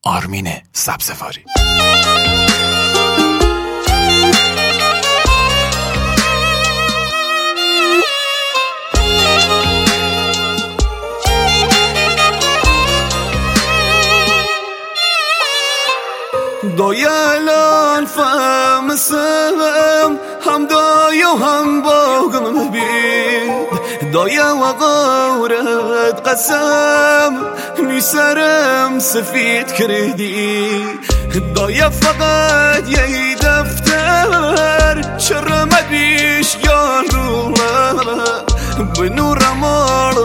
آرمین سبزواری. دایلان فهمسم هم دای و هم باغم بید دایا و غورت قسم میسرم سفید کردی دایا فقط یه دفتر چرا مدیش یار روله به نور مار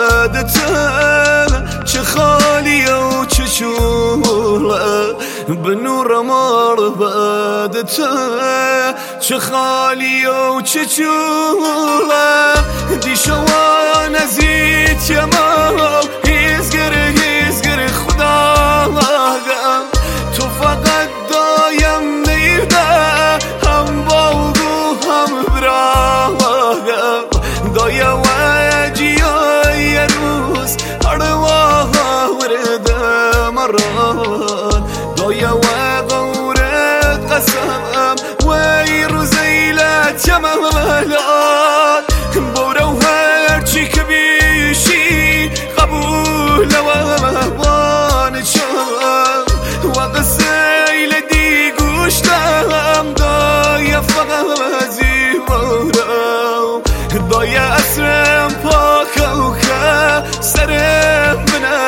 بدته چه خالی و چه چوله به نور مار بدته چه خالی و چه چوله دیشوان ازیت یما هیزگر خدا تو فقط دایم نیده هم باغو هم براغم دایا وجیای روز ارواه ورد مران دایا و غورت قسم وی روزیلت یمالات برو هرچی که بیشی قبول و وان چم و قسیل دی گوشتم دایا فقط زیبارم دایا اسرم پاکو که سرم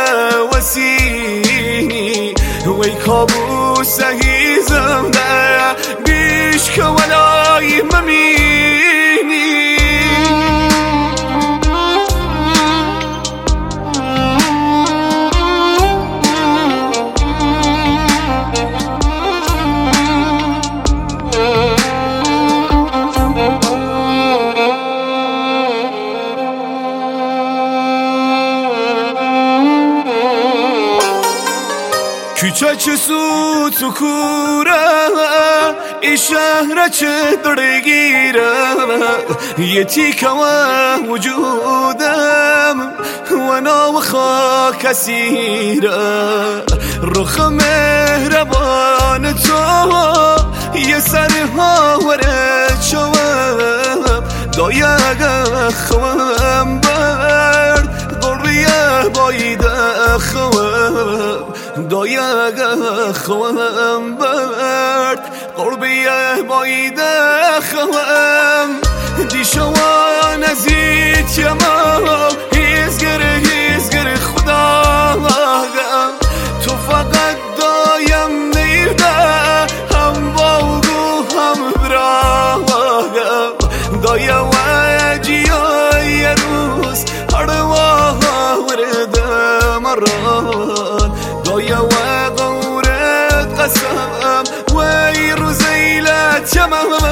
بنوسی وی کابوس هیزم ده بیش که ولای ممینی کوچه چه سود و کوره ای شهر چه درگیره یه تیکه و وجودم و ناو خاک اسیره رخ مهربان تو یه سرها ورد شوم دایا خوام برد قریه بایده خوام دایا خوام برد قربیه بایده خوام دیشوان ازیت یما هیزگر خدا تو فقط دایم نیده هم باغو هم براغم دایا وجیای روز ارواه ورد مران دایا و غورت قسم وی روزیلت یمم